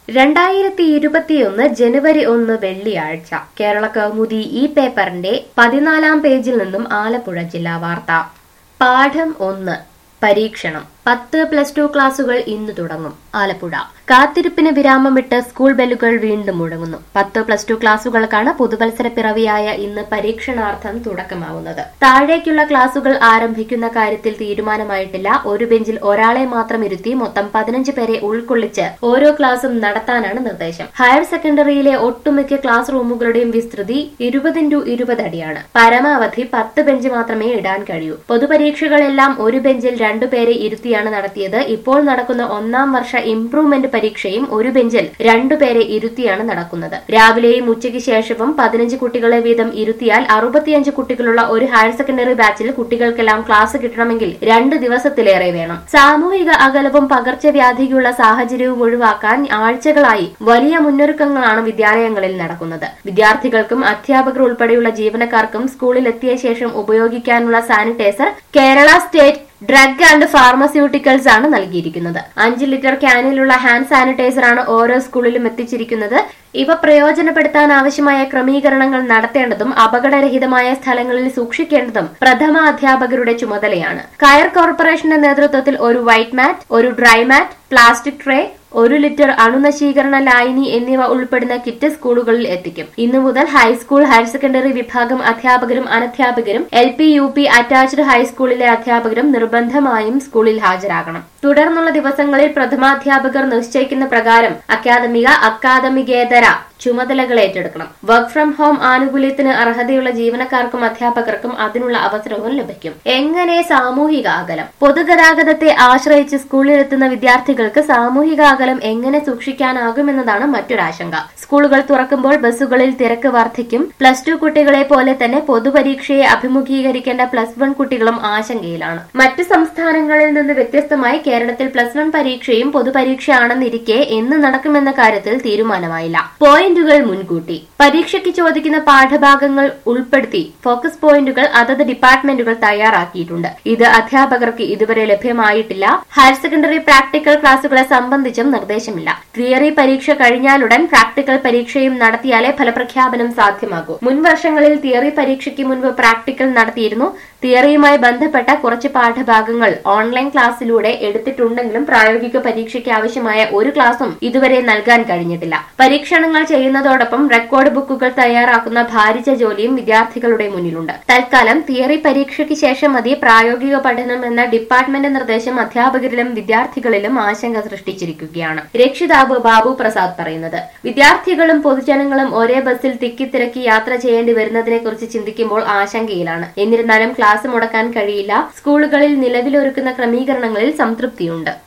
2021 ജനുവരി 1 വെള്ളിയാഴ്ച കേരള കൗമുദി ഈ പേപ്പറിന്റെ 14-ാം പേജിൽ നിന്നും ആലപ്പുഴ ജില്ലാ വാർത്ത. പാഠം 1 പരീക്ഷണം. 10+2 ക്ലാസുകൾ ഇന്ന് തുടങ്ങും. ആലപ്പുഴ. കാത്തിരിപ്പിന് വിരാമമിട്ട് സ്കൂൾ ബെല്ലുകൾ വീണ്ടും മുഴങ്ങുന്നു. 10+2 ക്ലാസുകൾക്കാണ് പുതുവത്സര പിറവിയായ ഇന്ന് പരീക്ഷണാർത്ഥം തുടക്കമാവുന്നത്. താഴേക്കുള്ള ക്ലാസുകൾ ആരംഭിക്കുന്ന കാര്യത്തിൽ തീരുമാനമായിട്ടില്ല. ഒരു ബെഞ്ചിൽ ഒരാളെ മാത്രം ഇരുത്തി മൊത്തം 15 പേരെ ഉൾക്കൊള്ളിച്ച് ഓരോ ക്ലാസും നടത്താനാണ് നിർദ്ദേശം. ഹയർ സെക്കൻഡറിയിലെ ഒട്ടുമിക്ക ക്ലാസ് റൂമുകളുടെയും വിസ്തൃതി 20x20 അടിയാണ്. പരമാവധി 10 ബെഞ്ച് മാത്രമേ ഇടാൻ കഴിയൂ. പൊതുപരീക്ഷകളെല്ലാം ഒരു ബെഞ്ചിൽ 2 പേരെ ഇരുത്തിയാണ് നടത്തിയത്. ഇപ്പോൾ നടക്കുന്ന 1-ാം വർഷ ഇംപ്രൂവ്മെന്റ് പരീക്ഷയും ഒരു ബെഞ്ചിൽ 2 പേരെ ഇരുത്തിയാണ് നടക്കുന്നത്. രാവിലെയും ഉച്ചയ്ക്ക് ശേഷവും 15 കുട്ടികളെ വീതം ഇരുത്തിയാൽ 65 കുട്ടികളുള്ള ഒരു ഹയർ സെക്കൻഡറി ബാച്ചിൽ കുട്ടികൾക്കെല്ലാം ക്ലാസ് കിട്ടണമെങ്കിൽ 2 ദിവസത്തിലേറെ വേണം. സാമൂഹിക അകലവും പകർച്ചവ്യാധിക്കുള്ള സാഹചര്യവും ഒഴിവാക്കാൻ ആഴ്ചകളായി വലിയ മുന്നൊരുക്കങ്ങളാണ് വിദ്യാലയങ്ങളിൽ നടക്കുന്നത്. വിദ്യാർത്ഥികൾക്കും അധ്യാപകർ ഉൾപ്പെടെയുള്ള ജീവനക്കാർക്കും സ്കൂളിൽ എത്തിയ ശേഷം ഉപയോഗിക്കാനുള്ള sanitizer Kerala state drug and pharmaceuticals ആണ് നൽകിയിരിക്കുന്നത്. 5 ലിറ്റർ ക്യാനിലുള്ള ഹാൻഡ് സാനിറ്റൈസർ ആണ് ഓരോ സ്കൂളിലും എത്തിച്ചിരിക്കുന്നത്. ഇവ പ്രയോജനപ്പെടുത്താൻ ആവശ്യമായ ക്രമീകരണങ്ങൾ നടത്തേണ്ടതും അപകടരഹിതമായ സ്ഥലങ്ങളിൽ സൂക്ഷിക്കേണ്ടതും പ്രഥമ അധ്യാപകരുടെ ചുമതലയാണ്. കയർ കോർപ്പറേഷന്റെ നേതൃത്വത്തിൽ ഒരു വൈറ്റ് മാറ്റ്, ഒരു dry mat, plastic tray, 1 litre അണുനശീകരണ ലായനി എന്നിവ ഉൾപ്പെടുന്ന കിറ്റ് സ്കൂളുകളിൽ എത്തിക്കും. ഇന്നു മുതൽ ഹൈസ്കൂൾ, ഹയർ സെക്കൻഡറി വിഭാഗം അധ്യാപകരും അനധ്യാപകരും LP, UP അറ്റാച്ച്ഡ് ഹൈസ്കൂളിലെ അധ്യാപകരും നിർബന്ധമായും സ്കൂളിൽ ഹാജരാകണം. തുടർന്നുള്ള ദിവസങ്ങളിൽ പ്രഥമാധ്യാപകർ നിശ്ചയിക്കുന്ന പ്രകാരം അക്കാദമികേതര ചുമതലകൾ ഏറ്റെടുക്കണം. വർക്ക് ഫ്രം ഹോം ആനുകൂല്യത്തിന് അർഹതയുള്ള ജീവനക്കാർക്കും അധ്യാപകർക്കും അതിനുള്ള അവസരവും ലഭിക്കും. എങ്ങനെ സാമൂഹിക അകലം? പൊതുഗതാഗതത്തെ ആശ്രയിച്ച് സ്കൂളിലെത്തുന്ന വിദ്യാർത്ഥികൾക്ക് സാമൂഹിക അകലം എങ്ങനെ സൂക്ഷിക്കാനാകുമെന്നതാണ് മറ്റൊരാശങ്ക. സ്കൂളുകൾ തുറക്കുമ്പോൾ ബസ്സുകളിൽ തിരക്ക് വർദ്ധിക്കും. +2 കുട്ടികളെ പോലെ തന്നെ പൊതുപരീക്ഷയെ അഭിമുഖീകരിക്കേണ്ട +1 കുട്ടികളും ആശങ്കയിലാണ്. മറ്റ് സംസ്ഥാനങ്ങളിൽ നിന്ന് വ്യത്യസ്തമായി കേരളത്തിൽ +1 പരീക്ഷയും പൊതുപരീക്ഷയാണെന്നിരിക്കെ എന്ന് നടക്കുമെന്ന കാര്യത്തിൽ തീരുമാനമായില്ല. പോയിന്റുകൾ മുൻകൂട്ടി. പരീക്ഷയ്ക്ക് ചോദിക്കുന്ന പാഠഭാഗങ്ങൾ ഉൾപ്പെടുത്തി ഫോക്കസ് പോയിന്റുകൾ അതത് ഡിപ്പാർട്ട്മെന്റുകൾ തയ്യാറാക്കിയിട്ടുണ്ട്. ഇത് അധ്യാപകർക്ക് ഇതുവരെ ലഭ്യമായിട്ടില്ല. ഹയർ സെക്കൻഡറി പ്രാക്ടിക്കൽ ക്ലാസുകളെ സംബന്ധിച്ചും നിർദ്ദേശമില്ല. തിയറി പരീക്ഷ കഴിഞ്ഞാലുടൻ പ്രാക്ടിക്കൽ പരീക്ഷയും നടത്തിയാലേ ഫലപ്രഖ്യാപനം സാധ്യമാകൂ. മുൻ വർഷങ്ങളിൽ തിയറി പരീക്ഷയ്ക്ക് മുൻപ് പ്രാക്ടിക്കൽ നടത്തിയിരുന്നു. തിയറിയുമായി ബന്ധപ്പെട്ട കുറച്ച് പാഠഭാഗങ്ങൾ ഓൺലൈൻ ക്ലാസ്സിലൂടെ എടുത്തിട്ടുണ്ടെങ്കിലും പ്രായോഗിക പരീക്ഷയ്ക്ക് ആവശ്യമായ ഒരു ക്ലാസും ഇതുവരെ നൽകാൻ കഴിഞ്ഞിട്ടില്ല. പരീക്ഷണങ്ങൾ ചെയ്യുന്നതോടൊപ്പം റെക്കോർഡ് ബുക്കുകൾ തയ്യാറാക്കുന്ന ഭാരിച്ച ജോലിയും വിദ്യാർത്ഥികളുടെ മുന്നിലുണ്ട്. തൽക്കാലം തിയറി പരീക്ഷയ്ക്ക് ശേഷം മതി പ്രായോഗിക പഠനം എന്ന ഡിപ്പാർട്ട്മെന്റ് നിർദ്ദേശം അധ്യാപകരിലും വിദ്യാർത്ഥികളിലും ആശങ്ക സൃഷ്ടിച്ചിരിക്കുകയാണ്. രക്ഷിതാവ് ബാബു പ്രസാദ് പറയുന്നത്, വിദ്യാർത്ഥികളും പൊതുജനങ്ങളും ഒരേ ബസ്സിൽ തിക്കിത്തിരക്കി യാത്ര ചെയ്യേണ്ടി വരുന്നതിനെ കുറിച്ച് ചിന്തിക്കുമ്പോൾ ആശങ്കയിലാണ്. എന്നിരുന്നാലും ക്ലാസ് മുടക്കാൻ കഴിയില്ല. സ്കൂളുകളിൽ നിലവിലൊരുക്കുന്ന ക്രമീകരണങ്ങളിൽ സംതൃപ്തിയുണ്ട്.